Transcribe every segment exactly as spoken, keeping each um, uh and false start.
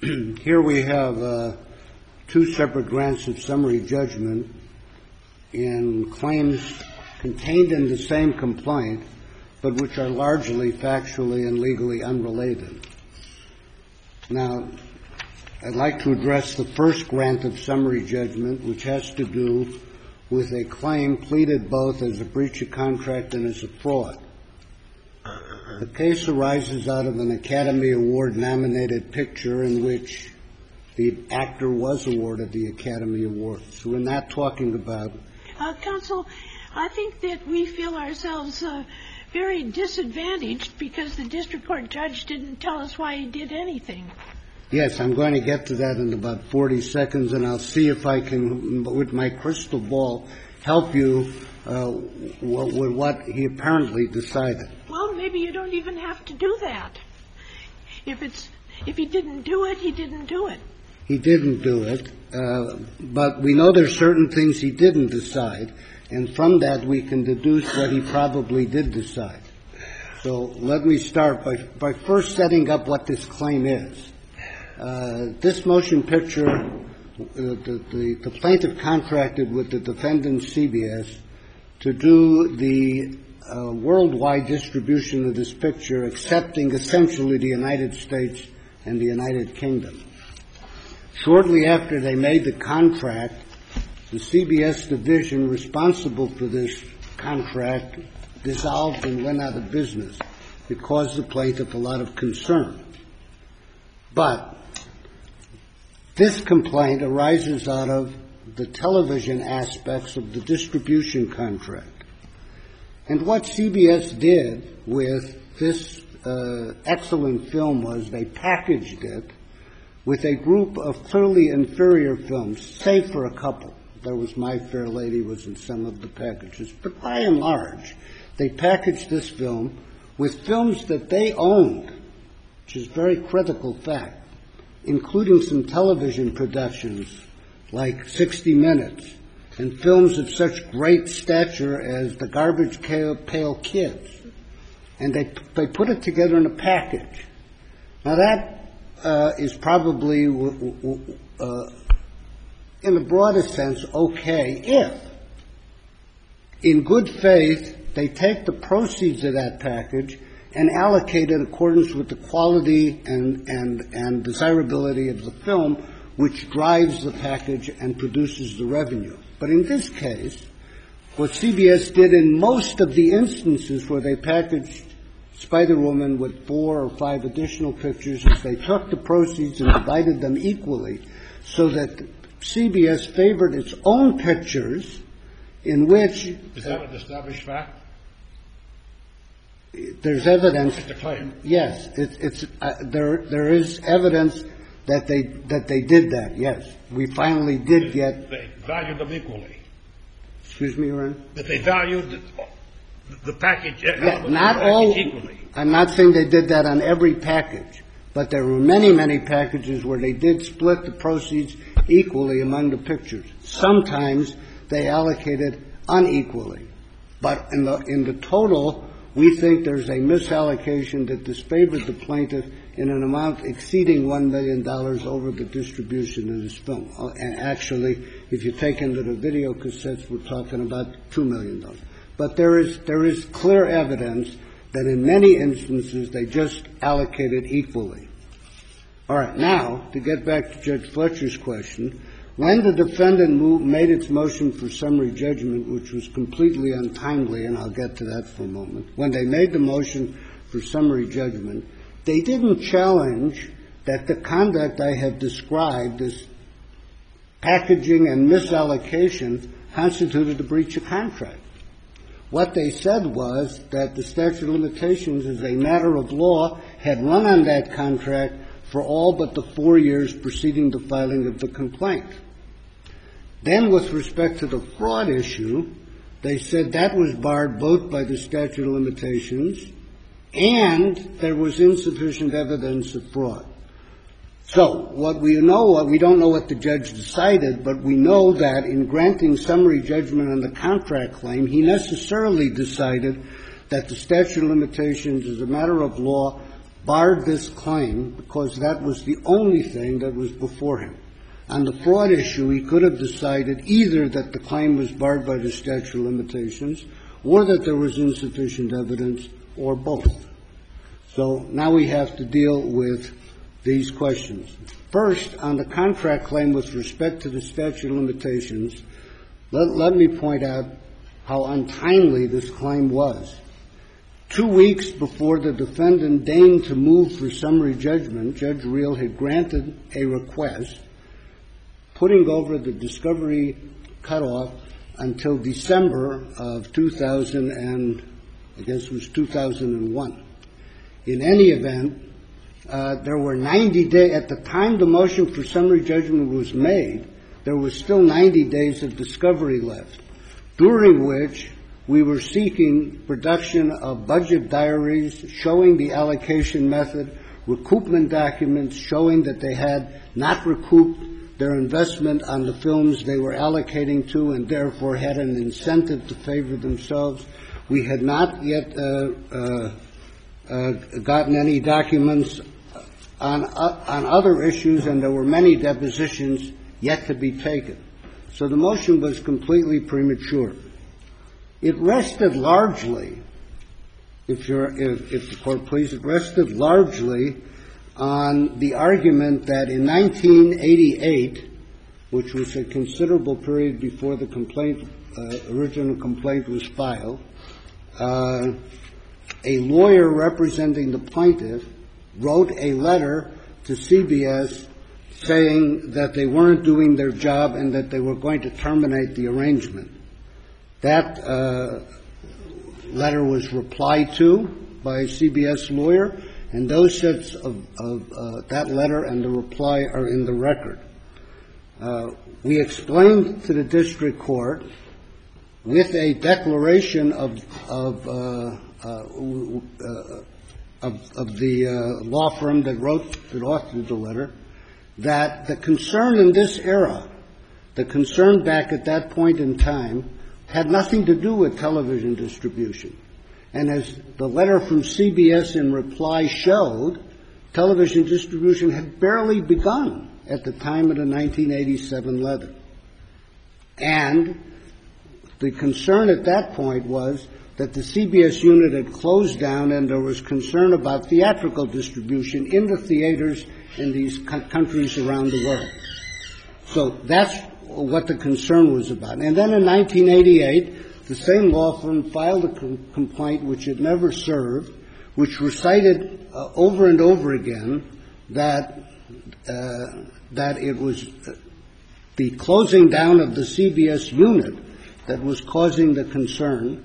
Here we have uh, two separate grants of summary judgment in claims contained in the same complaint, but which are largely factually and legally unrelated. Now, I'd like to address the first grant of summary judgment, which has to do with a claim pleaded both as a breach of contract and as a fraud. The case arises out of an Academy Award-nominated picture in which the actor was awarded the Academy Award. So we're not talking about... Uh, counsel, I think that we feel ourselves uh, very disadvantaged because the district court judge didn't tell us why he did anything. Yes, I'm going to get to that in about forty seconds, and I'll see if I can, with my crystal ball, help you uh, with what he apparently decided. Well, maybe you don't even have to do that. If it's if he didn't do it, he didn't do it. He didn't do it, uh, but we know there's certain things he didn't decide, and from that we can deduce what he probably did decide. So let me start by, by first setting up what this claim is. Uh, this motion picture, uh, the, the, the plaintiff contracted with the defendant C B S to do the uh, worldwide distribution of this picture, accepting essentially the United States and the United Kingdom. Shortly after they made the contract, the C B S division responsible for this contract dissolved and went out of business. It caused the plaintiff a lot of concern. But this complaint arises out of the television aspects of the distribution contract. And what C B S did with this uh, excellent film was they packaged it with a group of clearly inferior films, save for a couple. There was My Fair Lady was in some of the packages. But by and large, they packaged this film with films that they owned, which is a very critical fact, including some television productions like sixty minutes and films of such great stature as The Garbage Pail Kids. And they, they put it together in a package. Now that uh, is probably, uh, in the broadest sense, okay if, in good faith, they take the proceeds of that package and allocate in accordance with the quality and, and, and desirability of the film, which drives the package and produces the revenue. But in this case, what C B S did in most of the instances where they packaged Spider-Woman with four or five additional pictures is they took the proceeds and divided them equally so that C B S favored its own pictures in which... Is that an established fact? There's evidence. It's a claim. Yes, it, it's uh, there. There is evidence that they that they did that. Yes, we finally did they, get. They valued them equally. Excuse me, Your Honor? That they valued the, the package. Yeah, uh, not the package all. Equally. I'm not saying they did that on every package, but there were many, many packages where they did split the proceeds equally among the pictures. Sometimes they allocated unequally, but in the in the total, we think there's a misallocation that disfavored the plaintiff in an amount exceeding one million dollars over the distribution of this film. And actually, if you take into the video cassettes, we're talking about two million dollars. But there is there is clear evidence that in many instances they just allocated equally. All right, now, to get back to Judge Fletcher's question, when the defendant moved, made its motion for summary judgment, which was completely untimely, and I'll get to that for a moment, when they made the motion for summary judgment, they didn't challenge that the conduct I have described as packaging and misallocation constituted a breach of contract. What they said was that the statute of limitations, as a matter of law, had run on that contract for all but the four years preceding the filing of the complaint. Then, with respect to the fraud issue, they said that was barred both by the statute of limitations and there was insufficient evidence of fraud. So, what we know, what we don't know what the judge decided, but we know that in granting summary judgment on the contract claim, he necessarily decided that the statute of limitations, as a matter of law, barred this claim because that was the only thing that was before him. On the fraud issue, he could have decided either that the claim was barred by the statute of limitations or that there was insufficient evidence or both. So now we have to deal with these questions. First, on the contract claim with respect to the statute of limitations, let, let me point out how untimely this claim was. Two weeks before the defendant deigned to move for summary judgment, Judge Reel had granted a request putting over the discovery cutoff until December of two thousand and I guess it was two thousand one. In any event, uh, there were ninety days at the time the motion for summary judgment was made. There was still ninety days of discovery left, during which we were seeking production of budget diaries showing the allocation method, recoupment documents showing that they had not recouped their investment on the films they were allocating to and therefore had an incentive to favor themselves. We had not yet uh, uh, uh, gotten any documents on, uh, on other issues, and there were many depositions yet to be taken. So the motion was completely premature. It rested largely, if, you're, if, if the Court please, it rested largely on the argument that in nineteen eighty-eight, which was a considerable period before the complaint, uh, original complaint was filed, uh, a lawyer representing the plaintiff wrote a letter to C B S saying that they weren't doing their job and that they were going to terminate the arrangement. That uh, letter was replied to by a C B S lawyer, and those sets of, of uh, that letter and the reply are in the record. Uh, we explained to the district court with a declaration of of uh, uh, uh, of, of the uh, law firm that wrote that authored the letter that the concern in this era, the concern back at that point in time, had nothing to do with television distribution. And as the letter from C B S in reply showed, television distribution had barely begun at the time of the nineteen eighty-seven letter. And the concern at that point was that the C B S unit had closed down and there was concern about theatrical distribution in the theaters in these co- countries around the world. So that's what the concern was about. And then in nineteen eighty-eight, the same law firm filed a com- complaint which it never served, which recited uh, over and over again that uh, that it was the closing down of the C B S unit that was causing the concern,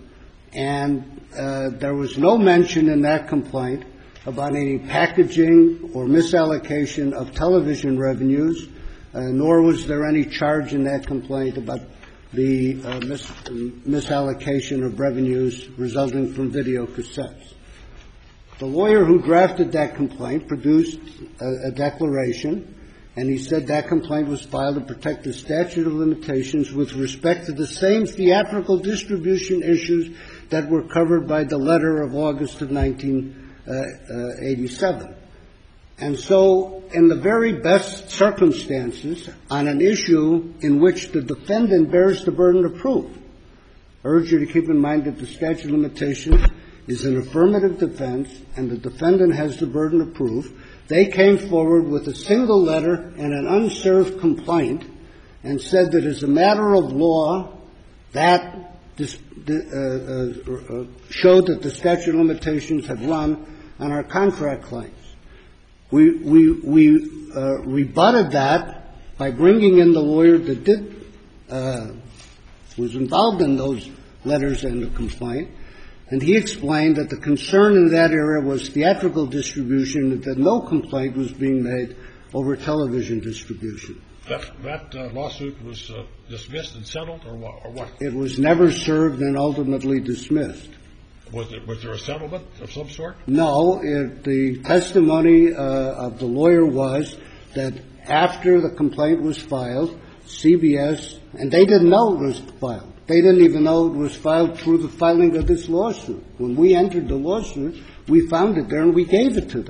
and uh, there was no mention in that complaint about any packaging or misallocation of television revenues, uh, nor was there any charge in that complaint about the uh, mis- misallocation of revenues resulting from video cassettes. The lawyer who drafted that complaint produced a, a declaration, and he said that complaint was filed to protect the statute of limitations with respect to the same theatrical distribution issues that were covered by the letter of August of nineteen eighty-seven. And so, in the very best circumstances, on an issue in which the defendant bears the burden of proof, I urge you to keep in mind that the statute of limitations is an affirmative defense and the defendant has the burden of proof. They came forward with a single letter and an unserved complaint and said that as a matter of law, that this, uh, uh, uh, showed that the statute of limitations had run on our contract claims. We, we, we uh, rebutted that by bringing in the lawyer that did, uh, was involved in those letters and the complaint, and he explained that the concern in that area was theatrical distribution, and that no complaint was being made over television distribution. That, that uh, lawsuit was uh, dismissed and settled, or what, or what? It was never served and ultimately dismissed. Was there, was there a settlement of some sort? No. It, the testimony uh, of the lawyer was that after the complaint was filed, C B S, and they didn't know it was filed. They didn't even know it was filed through the filing of this lawsuit. When we entered the lawsuit, we found it there and we gave it to them.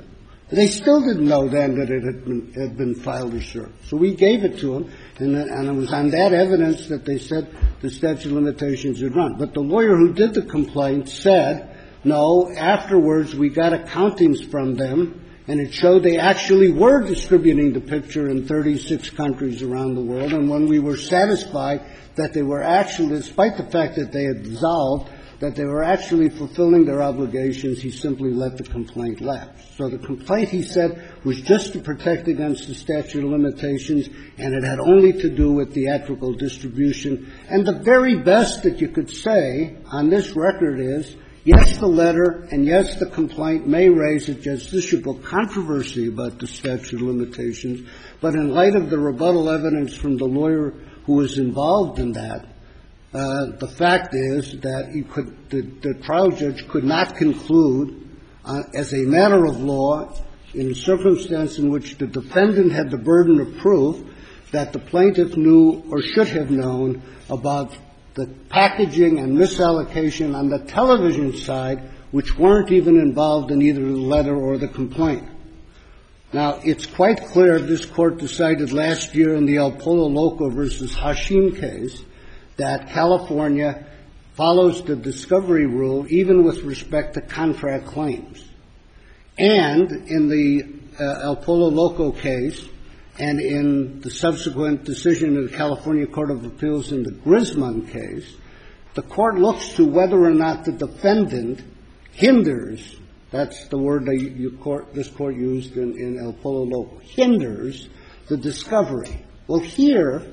They still didn't know then that it had been, had been filed or served. So we gave it to them, and, and it was on that evidence that they said the statute of limitations had run. But the lawyer who did the complaint said, no, afterwards we got accountings from them, and it showed they actually were distributing the picture in thirty-six countries around the world. And when we were satisfied that they were actually, despite the fact that they had dissolved, that they were actually fulfilling their obligations, he simply let the complaint lapse. So the complaint, he said, was just to protect against the statute of limitations, and it had only to do with theatrical distribution. And the very best that you could say on this record is, yes, the letter and yes, the complaint may raise a justiciable controversy about the statute of limitations, but in light of the rebuttal evidence from the lawyer who was involved in that, Uh, the fact is that he could, the, the trial judge could not conclude uh, as a matter of law in a circumstance in which the defendant had the burden of proof that the plaintiff knew or should have known about the packaging and misallocation on the television side, which weren't even involved in either the letter or the complaint. Now, it's quite clear this Court decided last year in the El Polo Loco versus Hashim case that California follows the discovery rule even with respect to contract claims. And in the uh, El Polo Loco case and in the subsequent decision of the California Court of Appeals in the Grisman case, the Court looks to whether or not the defendant hinders, that's the word that you court, this Court used in, in El Polo Loco, hinders the discovery. Well, here,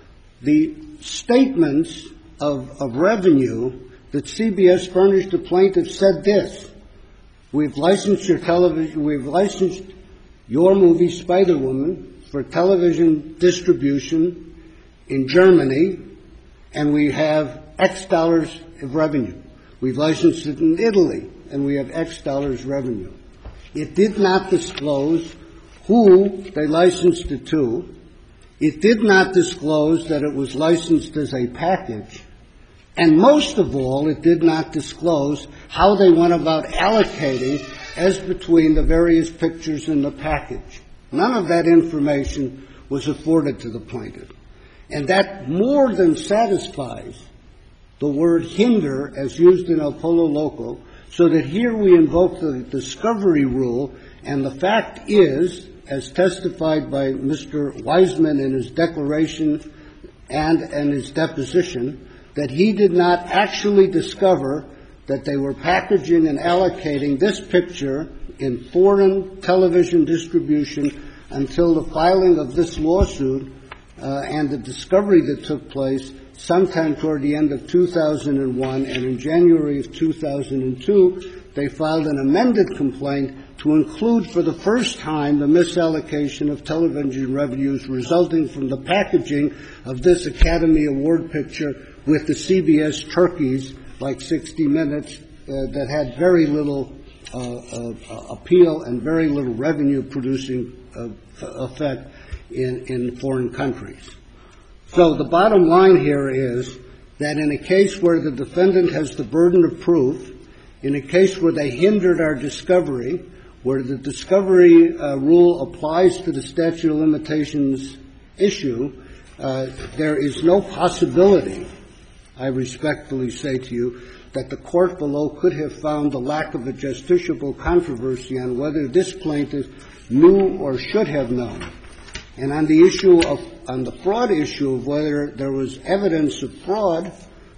the statements of, of revenue that C B S furnished the plaintiff said this: we've licensed your television, we've licensed your movie Spider-Woman for television distribution in Germany, and we have X dollars of revenue. We've licensed it in Italy, and we have X dollars revenue. It did not disclose who they licensed it to. It did not disclose that it was licensed as a package. And most of all, it did not disclose how they went about allocating as between the various pictures in the package. None of that information was afforded to the plaintiff. And that more than satisfies the word hinder as used in El Polo Loco, so that here we invoke the discovery rule, and the fact is, as testified by Mister Wiseman in his declaration and in his deposition, that he did not actually discover that they were packaging and allocating this picture in foreign television distribution until the filing of this lawsuit uh, and the discovery that took place sometime toward the end of two thousand one, and in January of two thousand two, they filed an amended complaint to include for the first time the misallocation of television revenues resulting from the packaging of this Academy Award picture with the C B S turkeys, like sixty minutes, uh, that had very little uh, uh, appeal and very little revenue-producing uh, effect in, in foreign countries. So the bottom line here is that in a case where the defendant has the burden of proof, in a case where they hindered our discovery, where the discovery uh, rule applies to the statute of limitations issue, uh, there is no possibility, I respectfully say to you, that the court below could have found the lack of a justiciable controversy on whether this plaintiff knew or should have known. And on the issue of, on the fraud issue of whether there was evidence of fraud,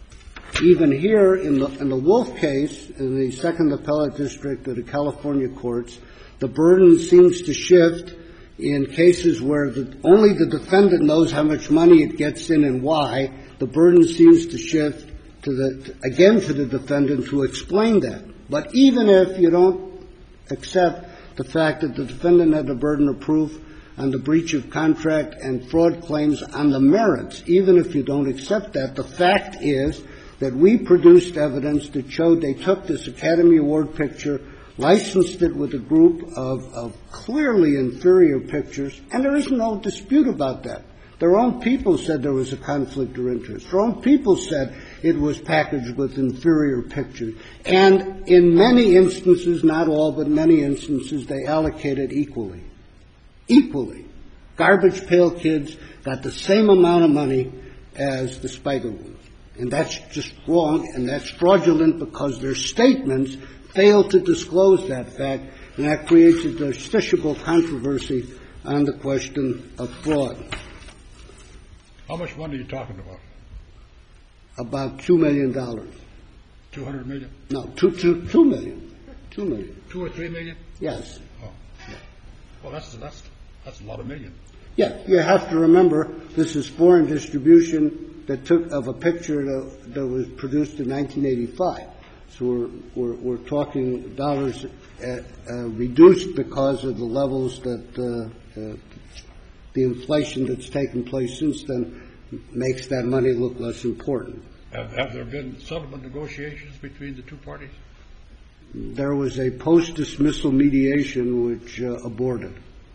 even here in the, in the Wolf case, in the Second Appellate District of the California courts, the burden seems to shift in cases where the, only the defendant knows how much money it gets in and why. The burden seems to shift to the, again to the defendant to explain that. But even if you don't accept the fact that the defendant had the burden of proof on the breach of contract and fraud claims on the merits, even if you don't accept that, the fact is that we produced evidence that showed they took this Academy Award picture, licensed it with a group of, of clearly inferior pictures, and there is no dispute about that. Their own people said there was a conflict of interest. Their own people said it was packaged with inferior pictures. And in many instances, not all, but many instances, they allocated equally. Equally. Garbage Pail Kids got the same amount of money as the Spiegel ones. And that's just wrong, and that's fraudulent because their statements fail to disclose that fact, and that creates a justiciable controversy on the question of fraud. How much money are you talking about? About two million dollars. Two hundred million? No, two, two, two million. Two million. Two or three million? Yes. Oh. Well, that's, that's, that's a lot of million. Yeah, you have to remember this is foreign distribution that took of a picture that, that was produced in nineteen eighty-five. So we're, we're, we're talking dollars uh, uh, reduced because of the levels that uh, uh, the inflation that's taken place since then makes that money look less important. Have, have there been settlement negotiations between the two parties? There was a post-dismissal mediation which uh, aborted.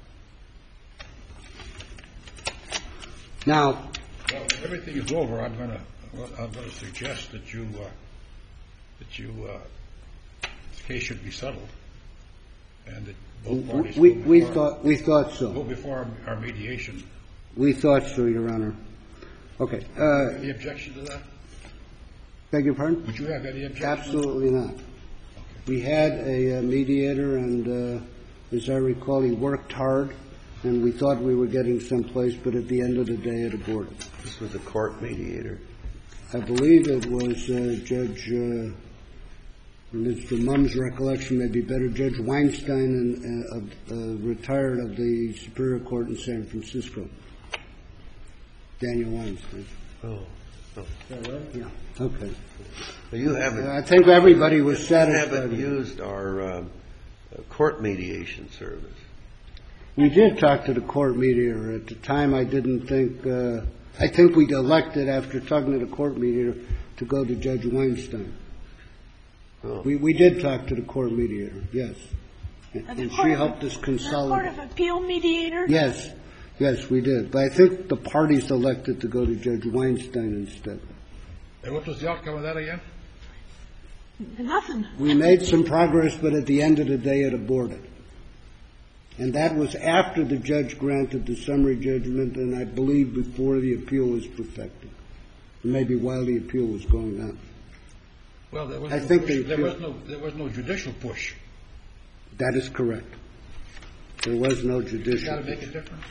Now, well, if everything is over, I'm going to I'm going to suggest that you uh, that you uh, this case should be settled, and that both parties we, go we before, thought we thought so. Go before our, our mediation. We thought so, Your Honor. Okay. Uh, any objection to that? Beg your pardon? Would you have any objection? Absolutely not. Okay. We had a uh, mediator, and uh, as I recall, he worked hard, and we thought we were getting someplace, but at the end of the day, it aborted. This was a court mediator. I believe it was uh, Judge, uh, Mister Mum's recollection may be better, Judge Weinstein, and, uh, uh, retired of the Superior Court in San Francisco. Daniel Weinstein. Oh. oh. Is that right? Yeah. Okay. Well, you haven't. Uh, I think everybody was You satisfied. haven't used our uh, court mediation service. We did talk to the court mediator. At the time, I didn't think, uh, I think we'd elected, after talking to the court mediator, to go to Judge Weinstein. Oh. We, we did talk to the court mediator, yes. And, Uh, the and she Court of- helped us The consolidate. Court of Appeal mediator? Yes, yes, we did. But I think the parties elected to go to Judge Weinstein instead. And what was the outcome of that again? Nothing. We made some progress, but at the end of the day, it aborted. And that was after the judge granted the summary judgment, and I believe before the appeal was perfected. Maybe while the appeal was going on. Well, there was I no think push. they there feel- was no there was no judicial push. That is correct. There was no It's judicial. got to make a difference.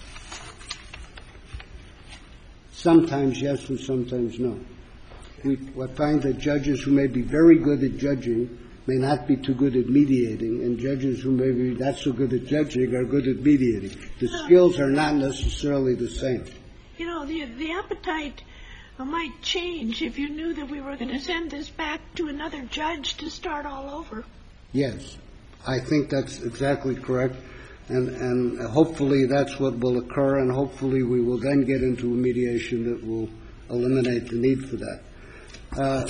Sometimes yes and sometimes no. We find that judges who may be very good at judging may not be too good at mediating, and judges who may be not so good at judging are good at mediating. The skills are not necessarily the same. You know, the the appetite might change if you knew that we were going to send this back to another judge to start all over. Yes, I think that's exactly correct, and, and hopefully that's what will occur, and hopefully we will then get into a mediation that will eliminate the need for that. Uh,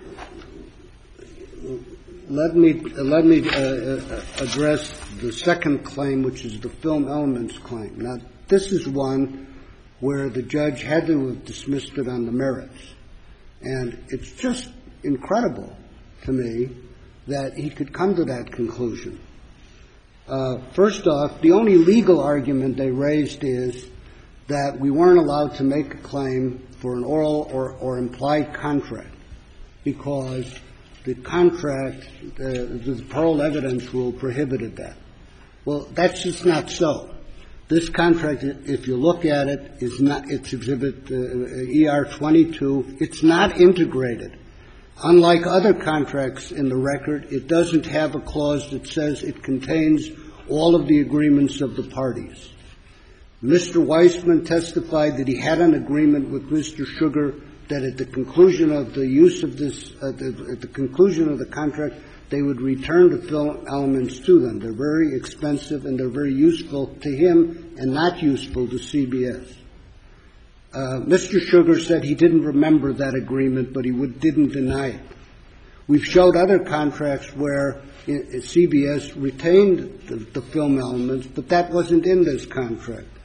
let me let me uh, address the second claim, which is the film elements claim. Now, this is one where the judge had to have dismissed it on the merits, and it's just incredible to me that he could come to that conclusion. Uh, first off, the only legal argument they raised is that we weren't allowed to make a claim for an oral or, or implied contract because the contract, uh, the parole evidence rule prohibited that. Well, that's just not so. This contract, if you look at it, is not, it's exhibit uh, E R twenty-two, it's not integrated. Unlike other contracts in the record, it doesn't have a clause that says it contains all of the agreements of the parties. Mister Weissman testified that he had an agreement with Mister Sugar that at the conclusion of the use of this, uh, the, at the conclusion of the contract, they would return the film elements to them. They're very expensive and they're very useful to him and not useful to C B S. Uh, Mister Sugar said he didn't remember that agreement, but he would, didn't deny it. We've showed other contracts where uh, C B S retained the, the film elements, but that wasn't in this contract.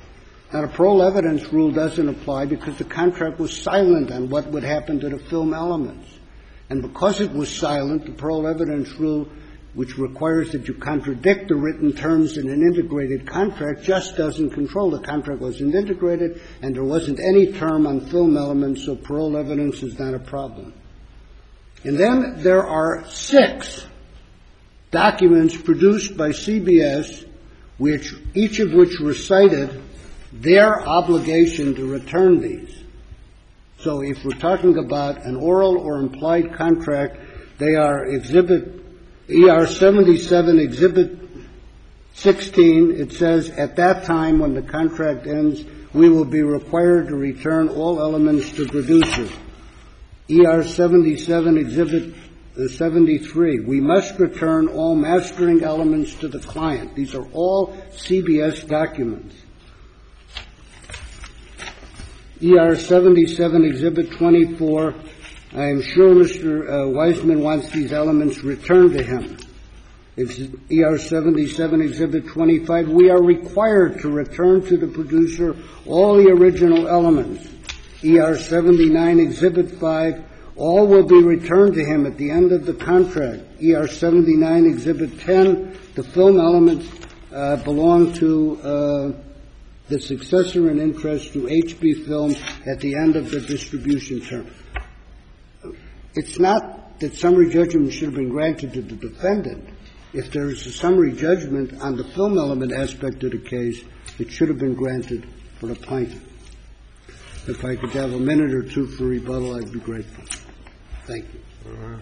Now, the parole evidence rule doesn't apply because the contract was silent on what would happen to the film elements. And because it was silent, the parole evidence rule, which requires that you contradict the written terms in an integrated contract, just doesn't control. The contract wasn't integrated, and there wasn't any term on film elements, so parole evidence is not a problem. And then there are six documents produced by C B S, which each of which recited their obligation to return these. So if we're talking about an oral or implied contract, they are Exhibit E R seventy-seven, Exhibit sixteen. It says, at that time when the contract ends, we will be required to return all elements to producer. E R seventy-seven, Exhibit seventy-three, we must return all mastering elements to the client. These are all C B S documents. E R seventy-seven, Exhibit twenty-four, I am sure Mister Uh, Wiseman wants these elements returned to him. E R seventy-seven, Exhibit twenty-five, we are required to return to the producer all the original elements. E R seventy-nine, Exhibit five, all will be returned to him at the end of the contract. E R seventy-nine, Exhibit ten, the film elements uh, belong to uh, the successor in interest to H B Film at the end of the distribution term. It's not that summary judgment should have been granted to the defendant. If there is a summary judgment on the film element aspect of the case, it should have been granted for the plaintiff. If I could have a minute or two for rebuttal, I'd be grateful. Thank you. Uh-huh.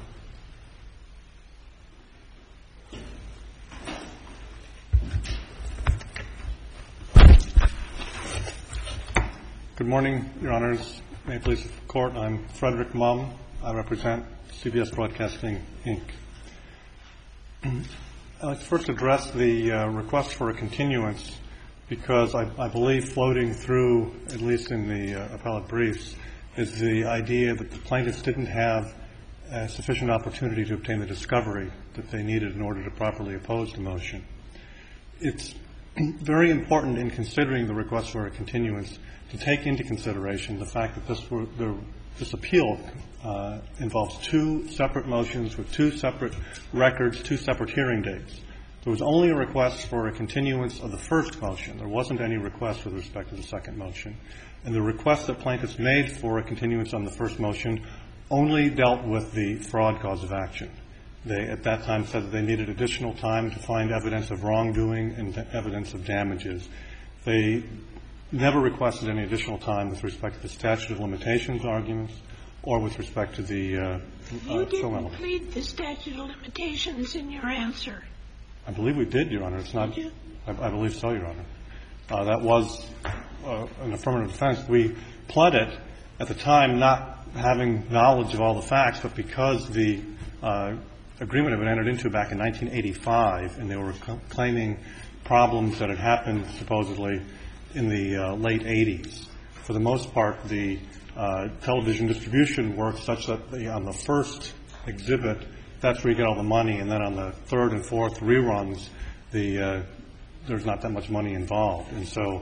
Good morning, Your Honors. May it please the Court. I'm Frederick Mumm. I represent C B S Broadcasting, Incorporated. I'd like to first address the uh, request for a continuance because I, I believe floating through, at least in the uh, appellate briefs, is the idea that the plaintiffs didn't have a sufficient opportunity to obtain the discovery that they needed in order to properly oppose the motion. It's very important in considering the request for a continuance to take into consideration the fact that this, were, the, this appeal uh, involves two separate motions with two separate records, two separate hearing dates. There was only a request for a continuance of the first motion. There wasn't any request with respect to the second motion. And the request that plaintiffs made for a continuance on the first motion only dealt with the fraud cause of action. They, at that time, said that they needed additional time to find evidence of wrongdoing and evidence of damages. They never requested any additional time with respect to the statute of limitations arguments or with respect to the uh, You uh, didn't plead the statute of limitations in your answer. I believe we did, Your Honor. It's not. Did you? I, I believe so, Your Honor. Uh, that was uh, an affirmative defense. We pled it at the time, not having knowledge of all the facts, but because the uh, agreement had been entered into back in nineteen eighty-five, and they were c- claiming problems that had happened supposedly in the uh, late eighties. For the most part, the uh, television distribution worked such that the, on the first exhibit, that's where you get all the money, and then on the third and fourth reruns, the uh, there's not that much money involved, and so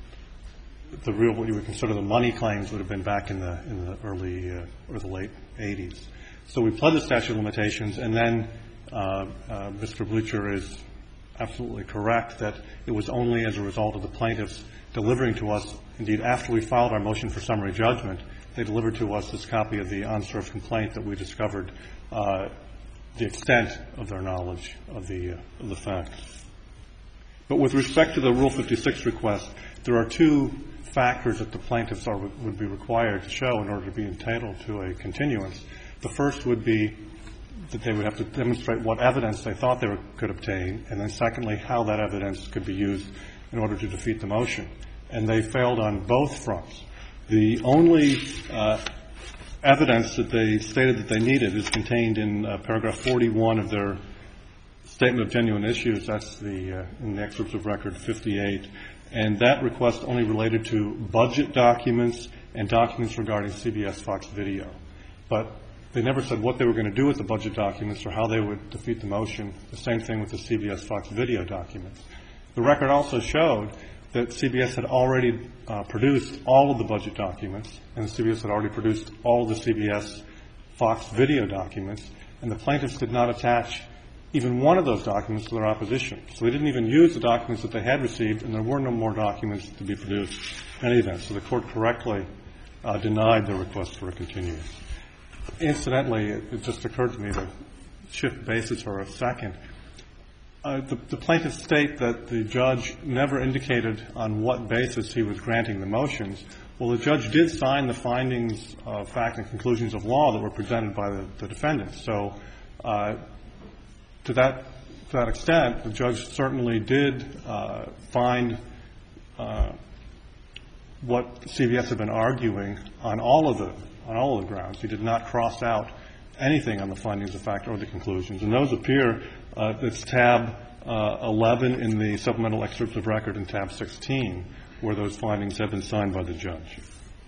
the real what you would consider the money claims would have been back in the in the early uh, or the late eighties. So we pled the statute of limitations, and then uh, uh, Mister Bleacher is absolutely correct that it was only as a result of the plaintiffs delivering to us, indeed after we filed our motion for summary judgment, they delivered to us this copy of the unserved complaint that we discovered uh, the extent of their knowledge of the, uh, of the facts. But with respect to the Rule fifty-six request, there are two factors that the plaintiffs are, would be required to show in order to be entitled to a continuance. The first would be that they would have to demonstrate what evidence they thought they were, could obtain, and then secondly, how that evidence could be used in order to defeat the motion. And they failed on both fronts. The only uh, evidence that they stated that they needed is contained in uh, paragraph forty-one of their Statement of Genuine Issues. That's the uh, in the excerpts of Record fifty-eight. And that request only related to budget documents and documents regarding C B S Fox Video. But they never said what they were going to do with the budget documents or how they would defeat the motion. The same thing with the C B S Fox Video documents. The record also showed that C B S had already uh, produced all of the budget documents, and C B S had already produced all of the C B S Fox video documents, and the plaintiffs did not attach even one of those documents to their opposition. So they didn't even use the documents that they had received, and there were no more documents to be produced in any event. So the court correctly uh, denied the request for a continuance. Incidentally, it, it just occurred to me to shift basis for a second. Uh, the, the plaintiffs state that the judge never indicated on what basis he was granting the motions. Well, the judge did sign the findings of fact and conclusions of law that were presented by the, the defendants. So uh, to that to that extent, the judge certainly did uh, find uh, what C B S had been arguing on all of the on all of the grounds. He did not cross out anything on the findings of fact or the conclusions, and those appear. Uh, it's tab uh, eleven in the supplemental excerpts of record and tab sixteen, where those findings have been signed by the judge.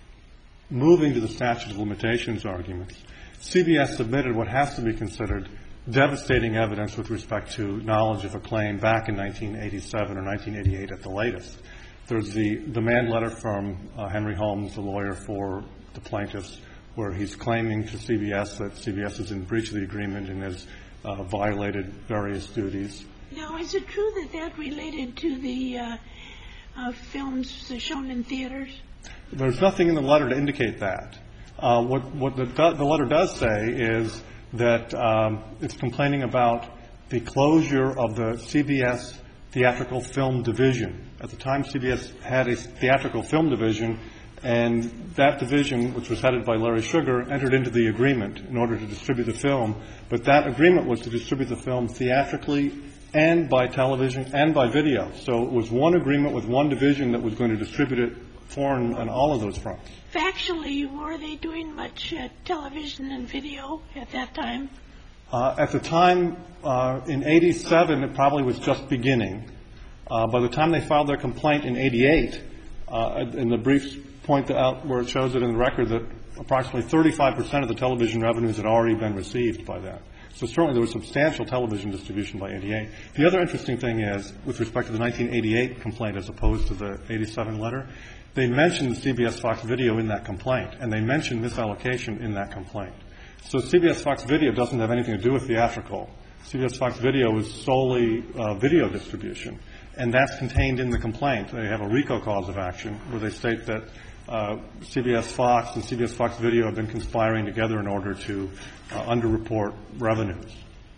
Moving to the statute of limitations arguments, C B S submitted what has to be considered devastating evidence with respect to knowledge of a claim back in nineteen eighty-seven or nineteen eighty-eight at the latest. There's the demand letter from uh, Henry Holmes, the lawyer for the plaintiffs, where he's claiming to C B S that C B S is in breach of the agreement and has uh, violated various duties. Now, is it true that that related to the uh, uh, films shown in theaters? There's nothing in the letter to indicate that. Uh, what what the, the letter does say is that um, it's complaining about the closure of the C B S theatrical film division. At the time, C B S had a theatrical film division, and that division, which was headed by Larry Sugar, entered into the agreement in order to distribute the film. But that agreement was to distribute the film theatrically and by television and by video. So it was one agreement with one division that was going to distribute it foreign on all of those fronts. Factually, were they doing much uh, television and video at that time? Uh, at the time, uh, in eighty-seven, it probably was just beginning. Uh, by the time they filed their complaint in eighty-eight, uh, and the briefs point out where it shows it in the record that approximately thirty-five percent of the television revenues had already been received by that. So certainly there was substantial television distribution by eighty-eight. The other interesting thing is, with respect to the nineteen eighty-eight complaint as opposed to the eighty-seven letter, they mentioned C B S Fox Video in that complaint, and they mentioned misallocation in that complaint. So C B S Fox Video doesn't have anything to do with theatrical. C B S Fox Video is solely uh, video distribution, and that's contained in the complaint. They have a RICO cause of action where they state that uh, C B S Fox and C B S Fox Video have been conspiring together in order to uh, underreport revenues.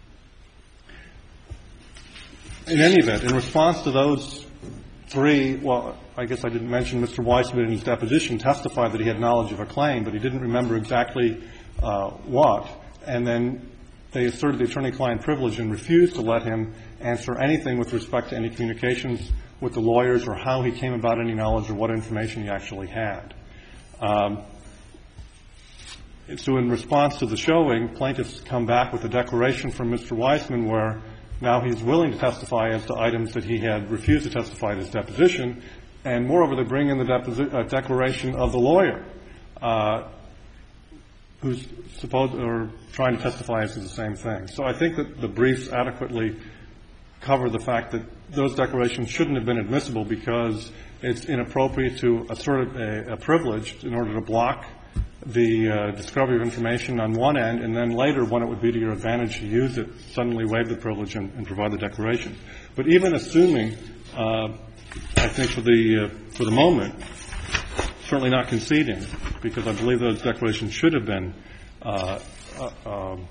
In any event, in response to those three, well, I guess I didn't mention Mister Weissman in his deposition testified that he had knowledge of a claim, but he didn't remember exactly uh, what. And then they asserted the attorney-client privilege and refused to let him answer anything with respect to any communications with the lawyers or how he came about any knowledge or what information he actually had. Um, so in response to the showing, plaintiffs come back with a declaration from Mister Weissman where now he's willing to testify as to items that he had refused to testify at his deposition. And moreover, they bring in the deposi- uh, declaration of the lawyer uh, who's supposed or trying to testify as to the same thing. So I think that the briefs adequately cover the fact that those declarations shouldn't have been admissible because it's inappropriate to assert a, a privilege in order to block the uh, discovery of information on one end, and then later, when it would be to your advantage to use it, suddenly waive the privilege and, and provide the declaration. But even assuming, uh, I think for the uh, for the moment, certainly not conceding, because I believe those declarations should have been, uh, uh, um,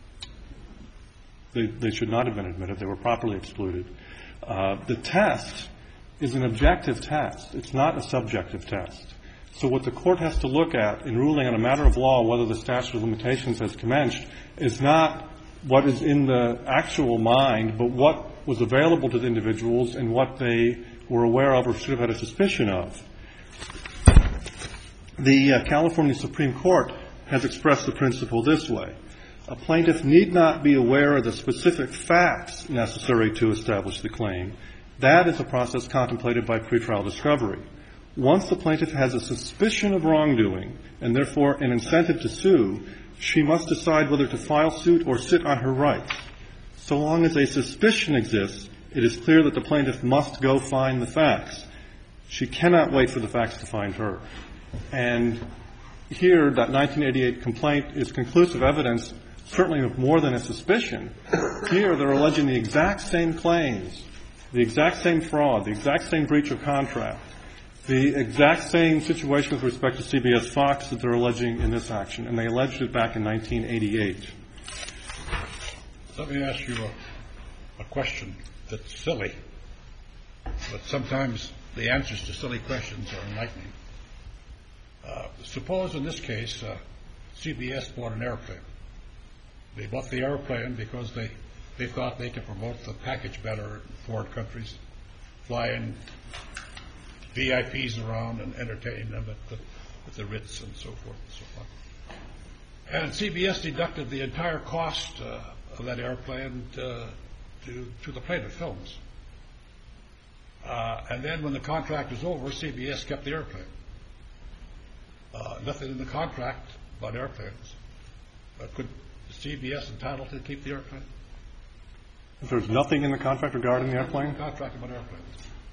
they, they should not have been admitted. They were properly excluded. Uh, the test is an objective test. It's not a subjective test. So what the court has to look at in ruling on a matter of law whether the statute of limitations has commenced is not what is in the actual mind, but what was available to the individuals and what they were aware of or should have had a suspicion of. The uh, California Supreme Court has expressed the principle this way. A plaintiff need not be aware of the specific facts necessary to establish the claim. That is a process contemplated by pretrial discovery. Once the plaintiff has a suspicion of wrongdoing and therefore an incentive to sue, she must decide whether to file suit or sit on her rights. So long as a suspicion exists, it is clear that the plaintiff must go find the facts. She cannot wait for the facts to find her. And here, that nineteen eighty-eight complaint is conclusive evidence, certainly of more than a suspicion. Here, they're alleging the exact same claims, the exact same fraud, the exact same breach of contract, the exact same situation with respect to C B S Fox that they're alleging in this action, and they alleged it back in nineteen eighty-eight. Let me ask you a, a question that's silly, but sometimes the answers to silly questions are enlightening. Uh, suppose in this case, uh, C B S bought an airplane. They bought the airplane because they, they thought they could promote the package better in foreign countries, flying V I Ps around and entertain them at the, at the Ritz and so forth and so on. And C B S deducted the entire cost uh, of that airplane to, to, to the plaintiff films. Uh, and then when the contract was over, C B S kept the airplane. Uh, nothing in the contract about airplanes. Uh, could C B S entitled to keep the airplane? If there's nothing in the contract regarding the airplane? Contract about airplanes.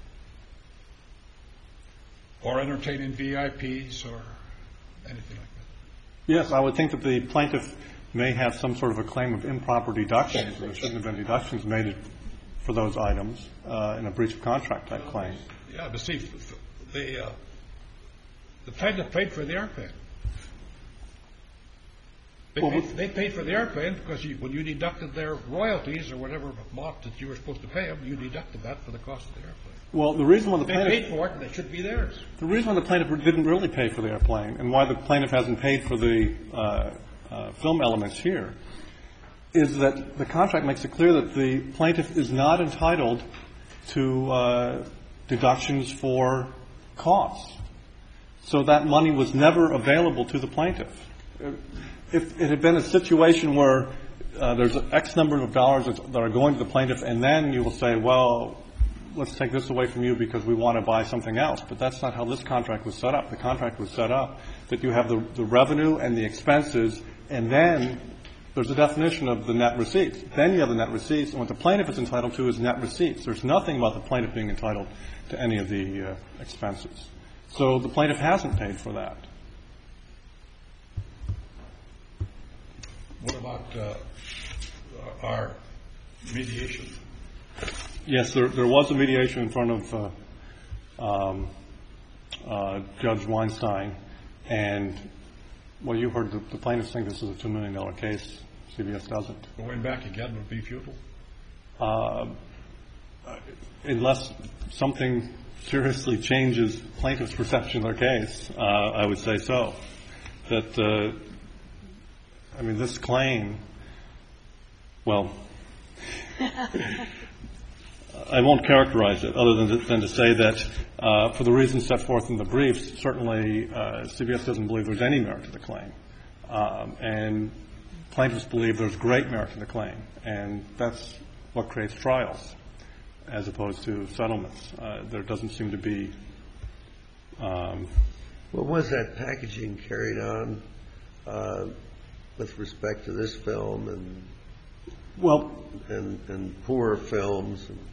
Or entertaining V I Ps or anything like that. Yes, I would think that the plaintiff may have some sort of a claim of improper deductions, and there shouldn't have been deductions made for those items uh, in a breach of contract type claim. Yeah, but see, the, uh, the plaintiff paid for the airplane. They, well, paid, they paid for the airplane because you, when you deducted their royalties or whatever amount that you were supposed to pay them, you deducted that for the cost of the airplane. Well, the reason why the they plaintiff paid for it, and it should be theirs. The reason why the plaintiff didn't really pay for the airplane, and why the plaintiff hasn't paid for the uh, uh, film elements here, is that the contract makes it clear that the plaintiff is not entitled to uh, deductions for costs. So that money was never available to the plaintiff. If it had been a situation where uh, there's X number of dollars that are going to the plaintiff, and then you will say, well, let's take this away from you because we want to buy something else. But that's not how this contract was set up. The contract was set up that you have the, the revenue and the expenses, and then there's a definition of the net receipts. Then you have the net receipts, and what the plaintiff is entitled to is net receipts. There's nothing about the plaintiff being entitled to any of the uh, expenses. So the plaintiff hasn't paid for that. What about uh, our mediation? Yes, there, there was a mediation in front of uh, um, uh, Judge Weinstein, and well, you heard the, the plaintiffs think this is a two million dollars case. C B S doesn't. Going back again would be futile? Uh, unless something seriously changes plaintiff's perception of their case, uh, I would say so. That, uh, I mean, this claim, well, I won't characterize it other than to, than to say that uh, for the reasons set forth in the briefs, certainly uh, C B S doesn't believe there's any merit to the claim. Um, and plaintiffs believe there's great merit to the claim. And that's what creates trials as opposed to settlements. Uh, there doesn't seem to be... Um, well, was that packaging carried on uh, with respect to this film and well, and, and poor films? And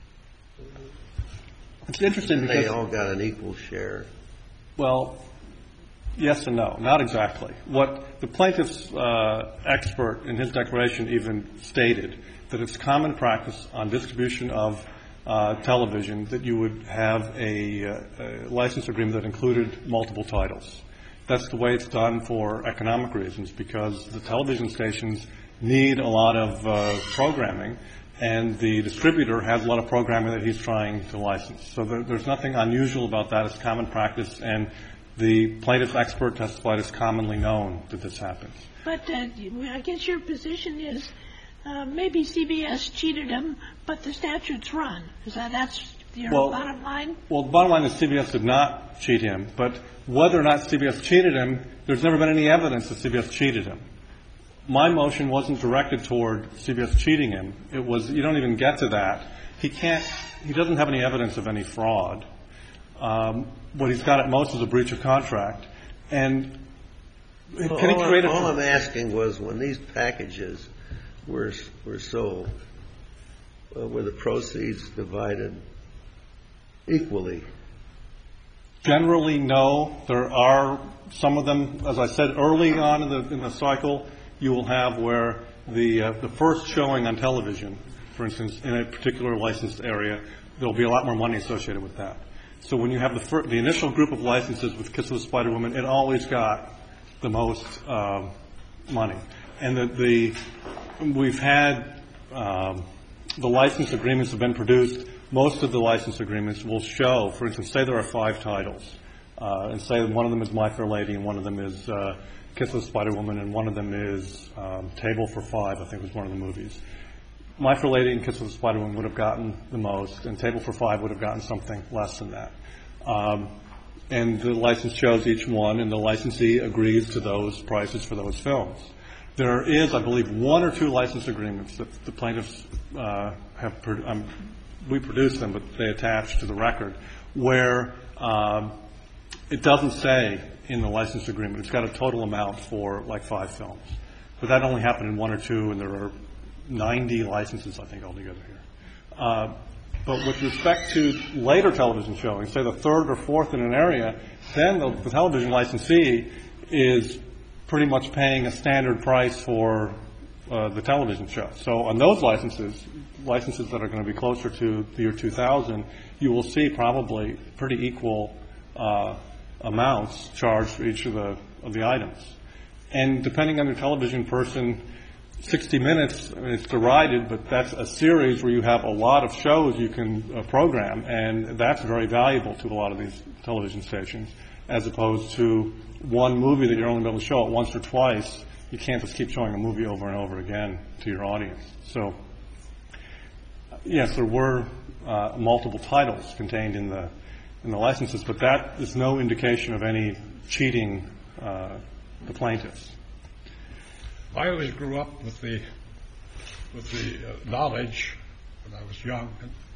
it's interesting because... they all got an equal share. Well, yes and no. Not exactly. What the plaintiff's uh, expert in his declaration even stated, that it's common practice on distribution of uh, television that you would have a, uh, a license agreement that included multiple titles. That's the way it's done for economic reasons, because the television stations need a lot of uh, programming, and the distributor has a lot of programming that he's trying to license. So there, there's nothing unusual about that. It's common practice, and the plaintiff's expert testified it's commonly known that this happens. But uh, I guess your position is uh, maybe C B S cheated him, but the statute's run. Is that that's your well, bottom line? Well, the bottom line is C B S did not cheat him, but whether or not C B S cheated him, there's never been any evidence that C B S cheated him. My motion wasn't directed toward C B S cheating him. It was, you don't even get to that. He can't, he doesn't have any evidence of any fraud. Um, what he's got at most is a breach of contract. And well, can he create a... All I'm asking was, when these packages were were sold, uh, were the proceeds divided equally Generally, no. There are some of them, as I said, early on in the in the cycle, you will have where the uh, the first showing on television, for instance, in a particular licensed area, there will be a lot more money associated with that. So when you have the fir- the initial group of licenses with Kiss of the Spider Woman, it always got the most uh, money. And the, the we've had um, the license agreements have been produced. Most of the license agreements will show, for instance, say there are five titles, uh, and say one of them is My Fair Lady, and one of them is uh, Kiss of the Spider Woman, and one of them is um, Table for Five, I think was one of the movies. My Fair Lady and Kiss of the Spider Woman would have gotten the most, and Table for Five would have gotten something less than that. Um, and the license shows each one, and the licensee agrees to those prices for those films. There is, I believe, one or two license agreements that the plaintiffs uh, have. Pro- um, we produce them, but they attach to the record, where um, it doesn't say in the license agreement. It's got a total amount for like five films, but that only happened in one or two, and there are ninety licenses, I think, altogether here. Uh, but with respect to later television showings, say the third or fourth in an area, then the, the television licensee is pretty much paying a standard price for uh, the television show. So on those licenses, licenses that are going to be closer to the year two thousand, you will see probably pretty equal uh, amounts charged for each of the of the items. And depending on your television person, sixty minutes, I mean, it's derided, but that's a series where you have a lot of shows you can uh, program, and that's very valuable to a lot of these television stations, as opposed to one movie that you're only able to show it once or twice. You can't just keep showing a movie over and over again to your audience. So, yes, there were uh, multiple titles contained in the in the licenses, but that is no indication of any cheating uh, the plaintiffs. I always grew up with the with the uh, knowledge when I was young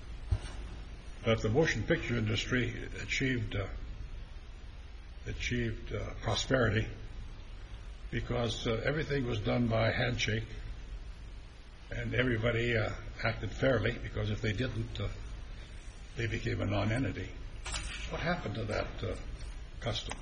that the motion picture industry achieved uh, achieved uh, prosperity because uh, everything was done by handshake, and everybody uh, acted fairly, because if they didn't, uh, they became a non-entity. What happened to that uh, custom?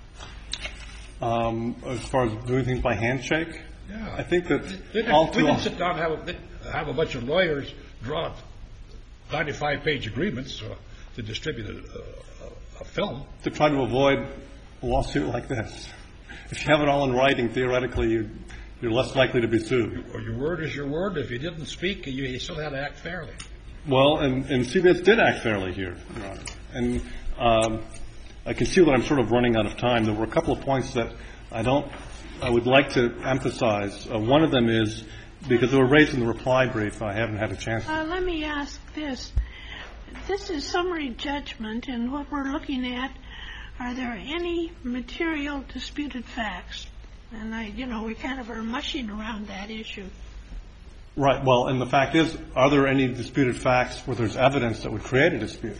Um, as far as doing things by handshake? Yeah. I think that we didn't, all we too didn't often, sit down and have a, have a bunch of lawyers draw ninety-five page agreements uh, to distribute a, a, a film. to try to avoid a lawsuit like this. If you have it all in writing, theoretically, you, you're less likely to be sued. Or your word is your word. If you didn't speak, you, you still had to act fairly. Well, and, and C B S did act fairly here, Your Honor. And um, I can see that I'm sort of running out of time. There were a couple of points that I don't, I would like to emphasize. Uh, one of them is, because they were raised in the reply brief, I haven't had a chance to. Uh, let me ask this. This is summary judgment, and what we're looking at, are there any material disputed facts? And, I, you know, we kind of are mushing around that issue. Right. Well, and the fact is, are there any disputed facts where there's evidence that would create a dispute?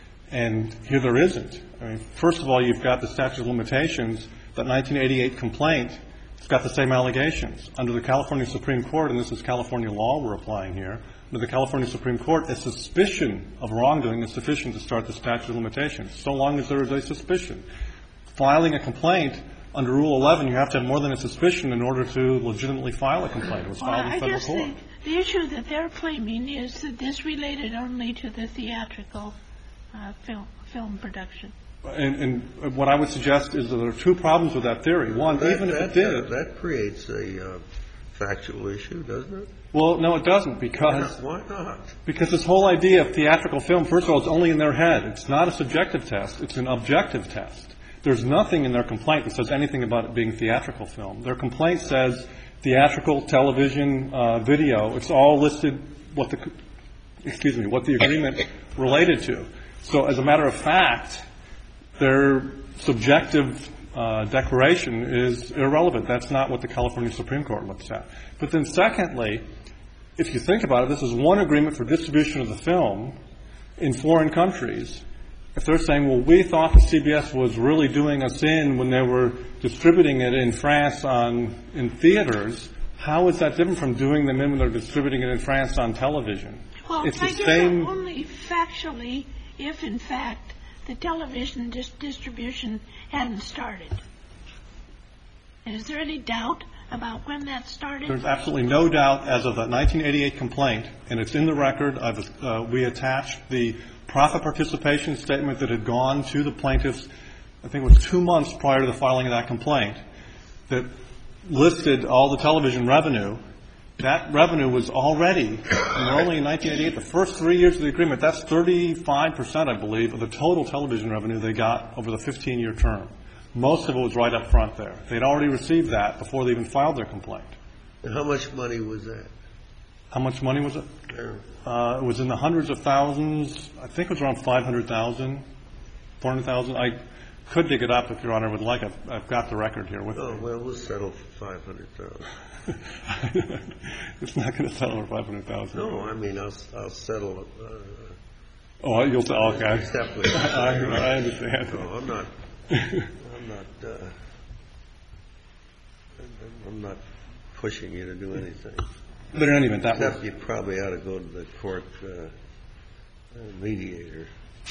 And here there isn't. I mean, first of all, you've got the statute of limitations. That nineteen eighty-eight complaint, it's got the same allegations. Under the California Supreme Court, and this is California law we're applying here, under the California Supreme Court, a suspicion of wrongdoing is sufficient to start the statute of limitations, so long as there is a suspicion. Filing a complaint under Rule eleven, you have to have more than a suspicion in order to legitimately file a complaint. It was Well, filed in I federal guess court. the, the issue that they're claiming is that this related only to the theatrical uh, film, film production. And, and what I would suggest is that there are two problems with that theory. One, that, even if that, it did. Uh, that creates a uh, factual issue, doesn't it? Well, no, it doesn't, because. Why not? Because this whole idea of theatrical film, first of all, it's only in their head. It's not a subjective test. It's an objective test. There's nothing in their complaint that says anything about it being theatrical film. Their complaint says theatrical, television, uh, video. It's all listed what the, excuse me, what the agreement related to. So as a matter of fact, their subjective uh, declaration is irrelevant. That's not what the California Supreme Court looks at. But then secondly, if you think about it, this is one agreement for distribution of the film in foreign countries. If they're saying, well, we thought the C B S was really doing us in when they were distributing it in France on in theaters, how is that different from doing them in when they're distributing it in France on television? Well, It's I the guess same. only factually, if in fact the television dis- distribution hadn't started. And is there any doubt about when that started? There's absolutely no doubt as of the nineteen eighty-eight complaint, and it's in the record. I've, uh, we attached the profit participation statement that had gone to the plaintiffs, I think it was two months prior to the filing of that complaint, that listed all the television revenue. That revenue was already, and we're only in nineteen eighty-eight, the first three years of the agreement, that's thirty-five percent, I believe, of the total television revenue they got over the fifteen-year term. Most of it was right up front there. They'd already received that before they even filed their complaint. And how much money was that? How much money was it? Sure. Uh, it was in the hundreds of thousands. I think it was around five hundred thousand, four hundred thousand. I could dig it up if Your Honor would like. I've, I've got the record here with Oh, me. well, we'll settle for five hundred thousand. It's not going to settle for five hundred thousand. No, I mean, I'll, I'll settle. Uh, Oh, you'll say, okay. Except with I, I understand. No, I'm not. I'm not. Uh, I'm not pushing you to do anything. But in any event, that Except was. you probably ought to go to the court uh, uh, mediator.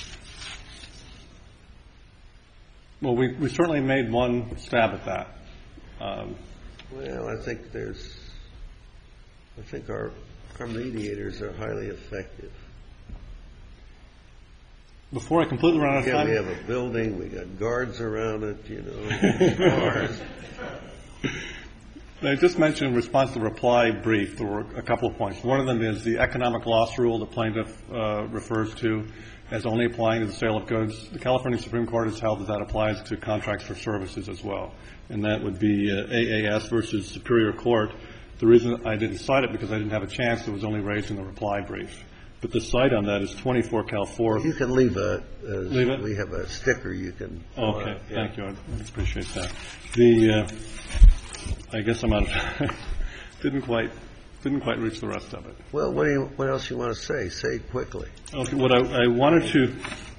Well, we, we certainly made one stab at that. Um, Well, I think there's. I think our our mediators are highly effective. before I completely run out of Yeah, time. we have a building. We got guards around it. You know, bars. I just mentioned in response to the reply brief, there were a couple of points. One of them is the economic loss rule the plaintiff uh, refers to as only applying to the sale of goods. The California Supreme Court has held that that applies to contracts for services as well, and that would be uh, A A S versus Superior Court. The reason I didn't cite it because I didn't have a chance. It was only raised in the reply brief. But the cite on that is twenty-four Cal fourth. You can leave a. a Leave it? We have a sticker you can. Okay, uh, yeah. thank you. I appreciate that. The, uh, I guess I'm out of didn't quite, didn't quite reach the rest of it. Well, what do you? What else you want to say? Say it quickly. Okay, what I, I wanted to,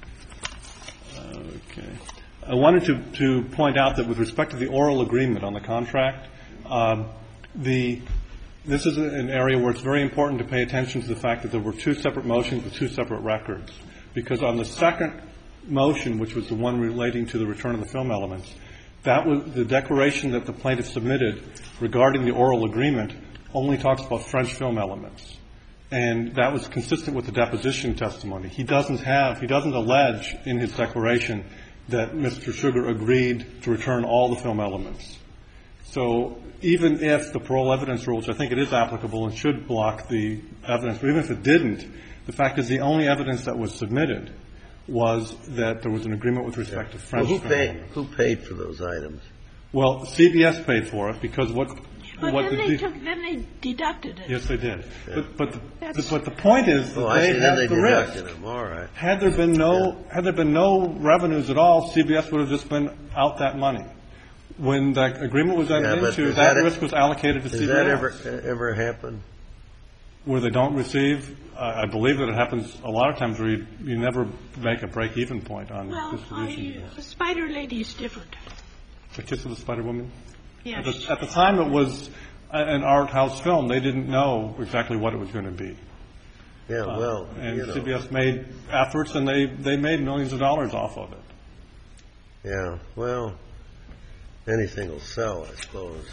okay, I wanted to, to point out that with respect to the oral agreement on the contract, um, the, this is an area where it's very important to pay attention to the fact that there were two separate motions with two separate records. Because on the second motion, which was the one relating to the return of the film elements, that was the declaration that the plaintiff submitted regarding the oral agreement only talks about French film elements. And that was consistent with the deposition testimony. He doesn't have, he doesn't allege in his declaration that Mister Sugar agreed to return all the film elements. So even if the parole evidence rule, which I think it is applicable and should block the evidence, but even if it didn't, the fact is the only evidence that was submitted was that there was an agreement with respect to French well, who film paid? elements. Who paid for those items? Well, C B S paid for it because what But what then, the they de- took, then they deducted it. yes they did. Yeah. But but the, That's- but the point is that Oh, I they see. Then had they the risk. deducted them. All right. Had there been no had there been no revenues at all, C B S would have just been out that money. When that agreement was entered Yeah, but into, does that, that- risk was allocated to Does C B S. that ever ever happen? Where they don't receive, uh, I believe that it happens a lot of times where you, you never make a break-even point on Well, distribution. I, Spider Lady's different. The Kiss of the Spider Woman? Yeah. At the, at the time it was an art house film. They didn't know exactly what it was going to be. Yeah. Uh, Well, and you know. C B S made efforts, and they, they made millions of dollars off of it. Yeah. Well, anything will sell, I suppose.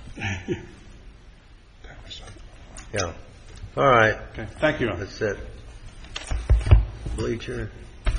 Yeah. All right. Okay. Thank you, Your Honor. That's it. Bleacher.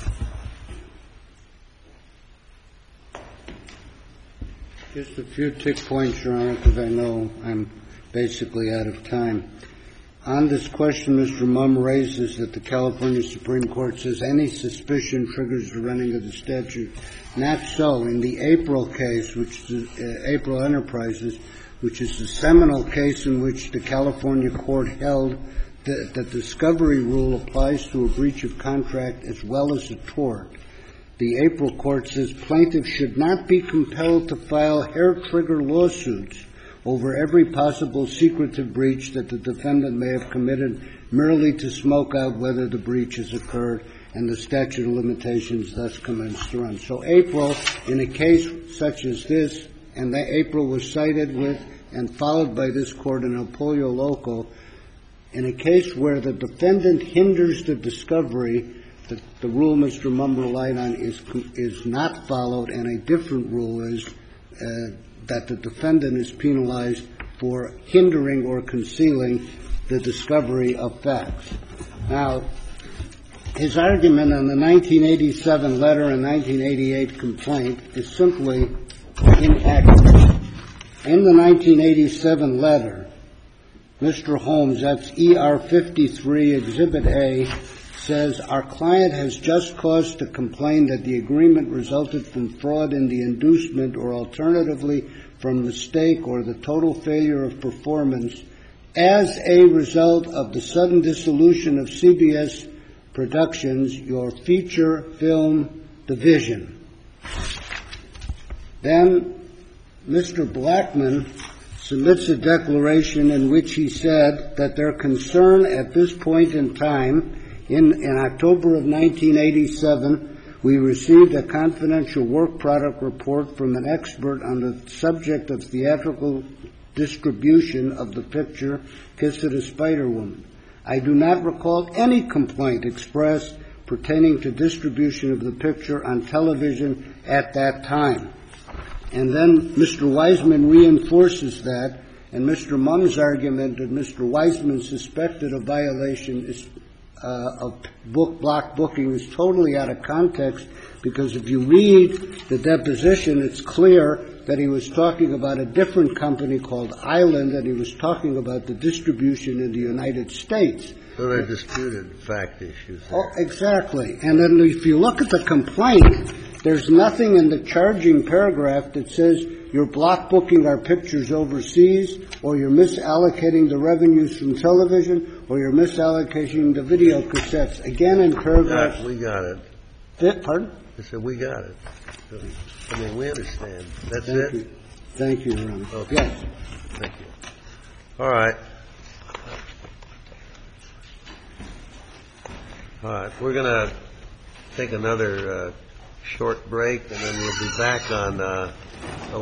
Just a few tick points, Your Honor, because I know I'm basically out of time. On this question, Mister Mumm raises that the California Supreme Court says any suspicion triggers the running of the statute. Not so. In the April case, which is uh, April Enterprises, which is the seminal case in which the California court held that the discovery rule applies to a breach of contract as well as a tort. The April court says plaintiffs should not be compelled to file hair-trigger lawsuits over every possible secretive breach that the defendant may have committed merely to smoke out whether the breach has occurred and the statute of limitations thus commenced to run. So April, in a case such as this, and that April was cited with and followed by this court in El Pollo Loco, in a case where the defendant hinders the discovery the, the rule Mister Mumm relied on is is not followed, and a different rule is uh, that the defendant is penalized for hindering or concealing the discovery of facts. Now, his argument on the nineteen eighty-seven letter and nineteen eighty-eight complaint is simply inaccurate. In the nineteen eighty-seven letter, Mister Holmes, that's E R fifty-three, Exhibit A, says, our client has just cause to complain that the agreement resulted from fraud in the inducement or alternatively from mistake or the total failure of performance as a result of the sudden dissolution of C B S Productions, your feature film division. Then Mister Blackman submits a declaration in which he said that their concern at this point in time, in, in October of nineteen eighty-seven, we received a confidential work product report from an expert on the subject of theatrical distribution of the picture Kiss of the Spider Woman. I do not recall any complaint expressed pertaining to distribution of the picture on television at that time. And then Mister Wiseman reinforces that, and Mister Mumm's argument that Mister Wiseman suspected a violation is, uh, of book block booking is totally out of context, because if you read the deposition, it's clear that he was talking about a different company called Island, and he was talking about the distribution in the United States. So they're disputed fact issues there. Oh, exactly. And then if you look at the complaint, there's nothing in the charging paragraph that says you're block booking our pictures overseas, or you're misallocating the revenues from television, or you're misallocating the video cassettes. Again, in paragraph... We got it. That, pardon? I said, we got it. I mean, we understand. That's Thank it? You. Thank you, Your Honor. Okay. Yes. Thank you. All right. All right. We're going to take another uh, short break, and then we'll be back on uh,